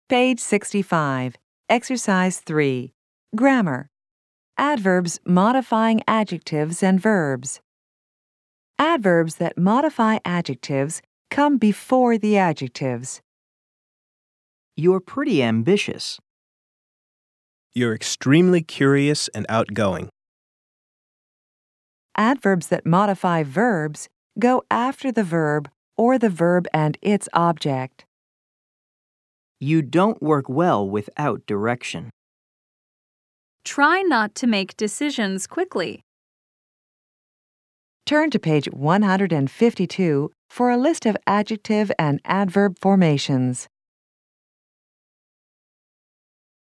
Page 65. Exercise 3. Grammar. Adverbs modifying adjectives and verbs. Adverbs that modify adjectives come before the adjectives. You're pretty ambitious. You're extremely curious and outgoing. Adverbs that modify verbs go after the verb or the verb and its object. You don't work well without direction. Try not to make decisions quickly. Turn to page 152 for a list of adjective and adverb formations.